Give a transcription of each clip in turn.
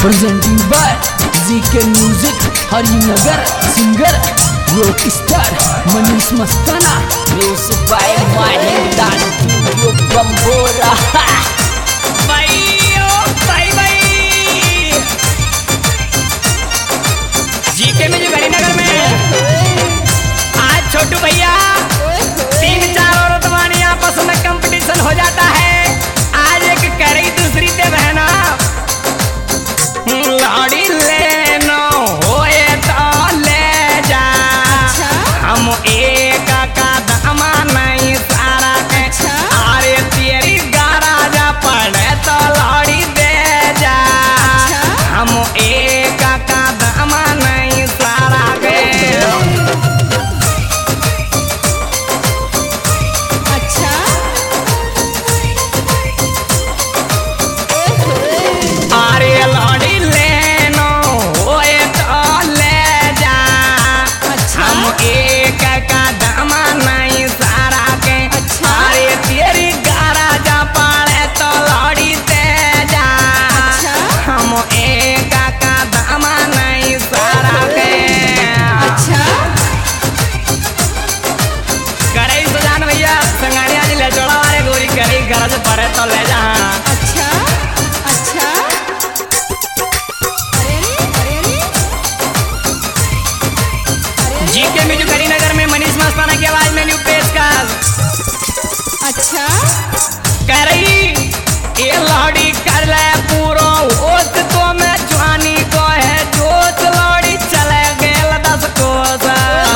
presenting by ZK Music, Harinagar, singer, rock star, Manish Mastana, music by Mahinda Studio Bambora. GK में जो हरिनगर में आज छोटू भैया 3-4 औरत वाणी आपस में कंपटीशन हो जाता है। आज एक कह रही दूसरी से बहना लड़ी लेनो होए तो ले जा, हम एक का दामा नहीं सारा के, अरे तेरी गाराजा पड़े तो लड़ी दे जा, हम एक का दामा नहीं सारा के। अरे लड़ी लेनो होए तो ले जा, हम एक का दामा नहीं सारा के, अरे तेरी गाराजा पड़े तो लड़ी दे जा, हम एक का दामा नहीं सारा के। करे सुजान भैया संगानिया जी ले जोड़ा वाले गोरी करे गरज पड़े तो ले जा। जीके म्यूजिक हरिनगर में मनीष मस्ताना की आवाज में न्यू पेशकश। कह रही ये लौड़ी कर ले पूरो ओस तो मैं जवानी को है जोश, लौड़ी चले गेल 10 कोस।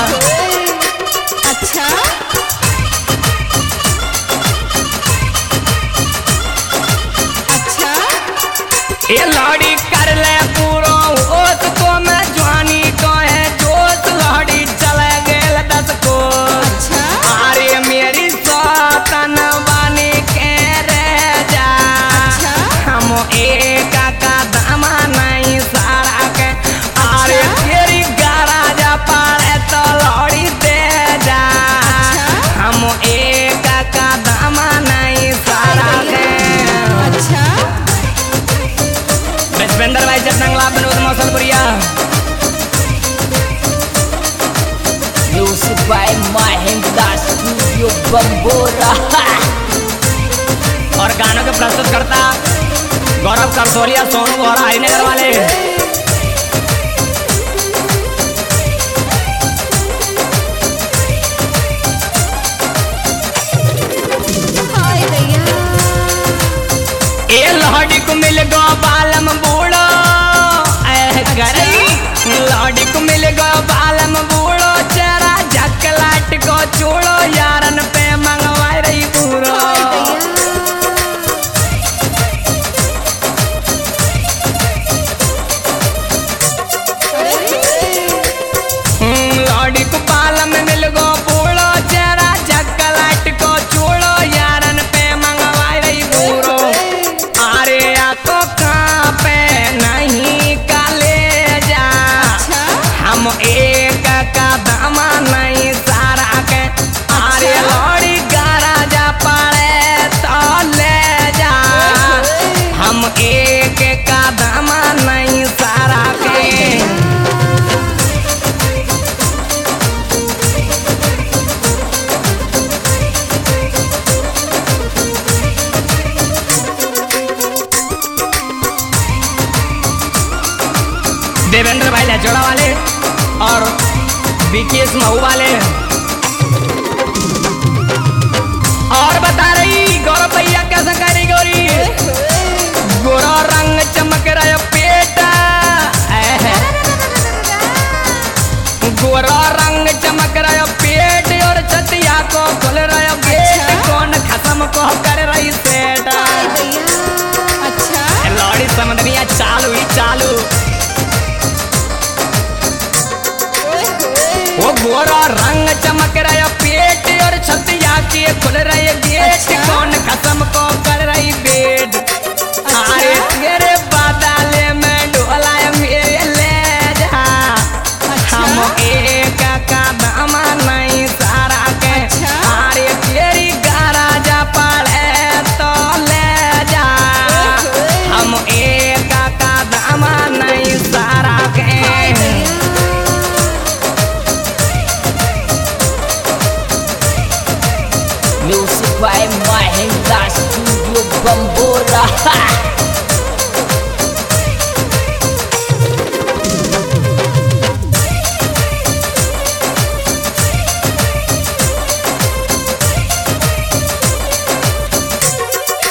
ये लौड़ी कर ले पूरो ओस तो मैं जवानी को है जोश, लौड़ी चले गेल 10 कोस। अरे मेरी सौतन बनी के रह जा, हम एक का दामा नहीं सारा के, अरे तेरी गाराजा पड़े तो लौड़ी दे जा, हम एक का दामा नहीं सारा के। बेंदर भाई Jatnangla बनोद मौसलपुरिया। Music by Mahinda Studio Bambora. और गानों के प्रस्तुत करता गौरव करसोलिया, सोनू और हरिनगर वाले। ए लहड़ी को मिल गो बालम बूढ़ो लहड़ी को मिल गो बालम बूढ़ो, चेहरा झकलाट को चूड़ो, यारन पे मंगवाई रही पूरो। लहड़ी को बालम मिल गो बूढ़ो, चेहरा झकलाट को चूड़ो, यारन पे मंगवाई रही पूरो। अरे तो कहाँ पे नहीं काले जा, हम एक का दामा नहीं सारा के, अरे लौड़ी गाराजा पड़े तो ले जा, हम एक का दामा नहीं सारा के। देवेंद्र भाई लचोड़ा वाले और बीकेएस महू वाले। और बता रही गौरव भैया कैसा करी गोरी, गोरा रंग चमक रहा पेट, गोरा रंग चमक रहा पेट, और छतिया को खोल रहा गेट, कौन खत्म को कर रही सेट। लौड़ी समझनिया चालू ही चालू, वो गोरा रंग चमक रहा पेट, और छतिया के खुल रहे गेट, कौन खत्म को